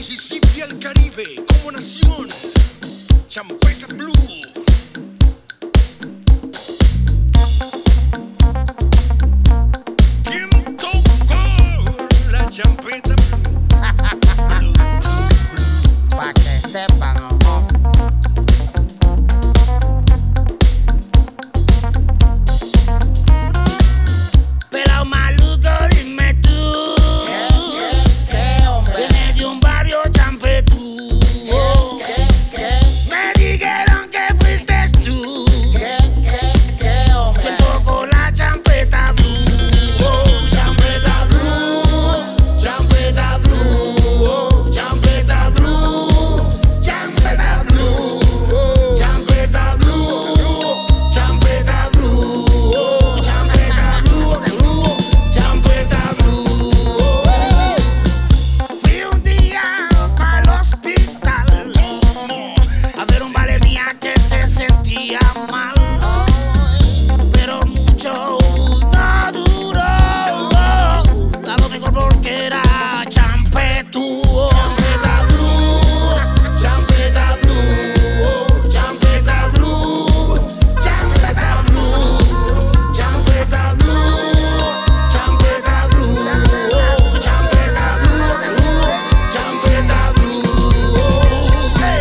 Mississippi al Caribe como nación. Champeta Blue. ¿Quién tocó la champeta Blue? Pa' que sepan, ojo. Pelao maluco, dime tú. ¿Qué, hombre? Viene de un barrio champetú. ¿Qué? Me dijeron que fuiste tú. ¿Qué, hombre? Que tocó la champeta blue. Oh, champeta blue. Champeta blue. Oh, champeta blue. Champeta blue. Champeta blue. Champeta blue. Oh, champeta blue. Champeta blue. Fui un día para el hospital a ver un vale mía que se sentía mal, pero mucho no duró. A lo mejor porque era champetú. Champeta blue, champeta blue, champeta blue, champeta blue, champeta blue, champeta blue, champeta blue, champeta blue.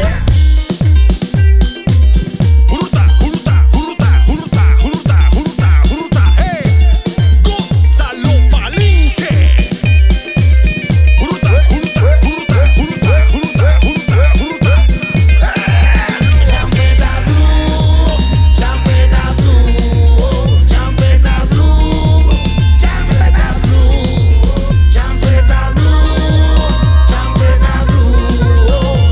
Juruta, hey. Gózalo palinque. Juruta. Champeta blue, champeta blue, champeta blue, champeta blue, champeta blue, champeta blue,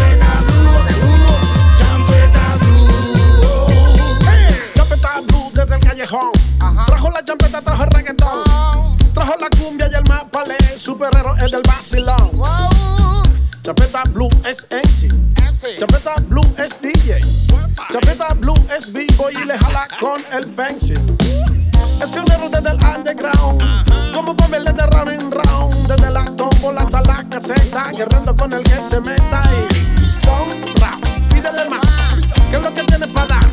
champeta blue. Champeta Blue desde el callejón. Trajo la champeta, trajo el reggaetón. Trajo la cumbia y el mapale. Superhéroe es del vacilón. Champeta Blue es MC. Champeta Blue es DJ. Champeta Blue es B-boy y le jala con el pencil. Es pionero desde el underground. Como Pamela de round en round. Desde la tómbola hasta la caseta. Guerrando con el que se meta. Y son rap. Pídele más. ¿Qué es lo que tiene para dar?